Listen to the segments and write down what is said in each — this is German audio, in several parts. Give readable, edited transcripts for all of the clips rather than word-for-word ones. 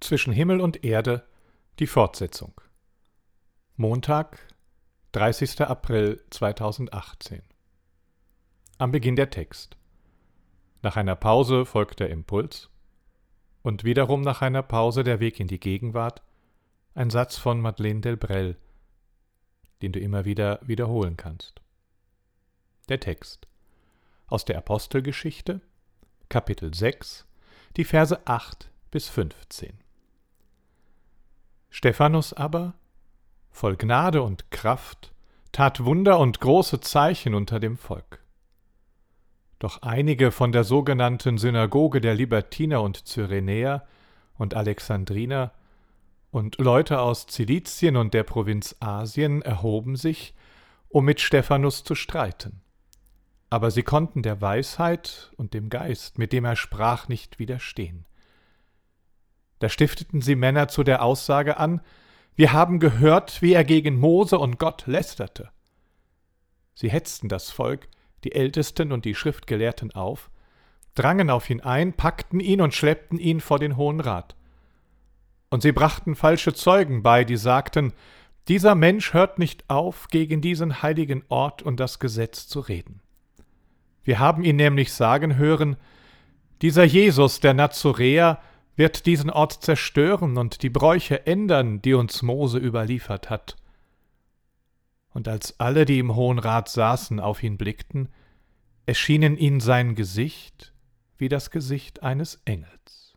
Zwischen Himmel und Erde, die Fortsetzung. Montag, 30. April 2018. Am Beginn der Text. Nach einer Pause folgt der Impuls und wiederum nach einer Pause der Weg in die Gegenwart, ein Satz von Madeleine Delbrel, den du immer wieder wiederholen kannst. Der Text. Aus der Apostelgeschichte, Kapitel 6, die Verse 8 bis 15. Stephanus aber, voll Gnade und Kraft, tat Wunder und große Zeichen unter dem Volk. Doch einige von der sogenannten Synagoge der Libertiner und Cyrenäer und Alexandriner und Leute aus Zilizien und der Provinz Asien erhoben sich, um mit Stephanus zu streiten. Aber sie konnten der Weisheit und dem Geist, mit dem er sprach, nicht widerstehen. Da stifteten sie Männer zu der Aussage an: Wir haben gehört, wie er gegen Mose und Gott lästerte. Sie hetzten das Volk, die Ältesten und die Schriftgelehrten auf, drangen auf ihn ein, packten ihn und schleppten ihn vor den Hohen Rat. Und sie brachten falsche Zeugen bei, die sagten: Dieser Mensch hört nicht auf, gegen diesen heiligen Ort und das Gesetz zu reden. Wir haben ihn nämlich sagen hören: Dieser Jesus, der Nazoräer, wird diesen Ort zerstören und die Bräuche ändern, die uns Mose überliefert hat. Und als alle, die im Hohen Rat saßen, auf ihn blickten, erschienen ihnen sein Gesicht wie das Gesicht eines Engels.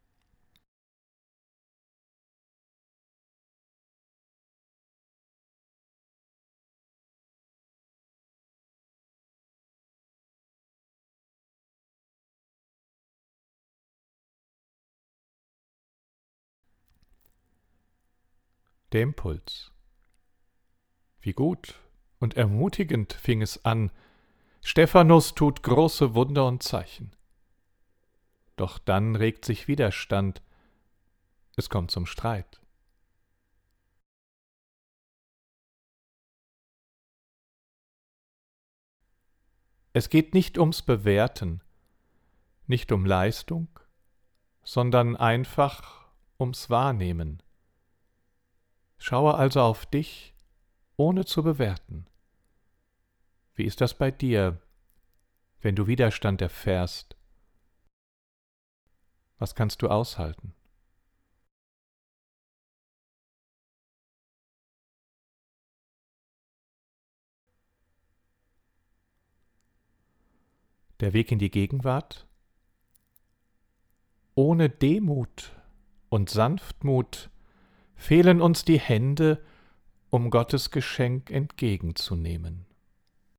Der Impuls. Wie gut und ermutigend fing es an. Stephanus tut große Wunder und Zeichen. Doch dann regt sich Widerstand. Es kommt zum Streit. Es geht nicht ums Bewerten, nicht um Leistung, sondern einfach ums Wahrnehmen. Schaue also auf dich, ohne zu bewerten. Wie ist das bei dir, wenn du Widerstand erfährst? Was kannst du aushalten? Der Weg in die Gegenwart? Ohne Demut und Sanftmut fehlen uns die Hände, um Gottes Geschenk entgegenzunehmen.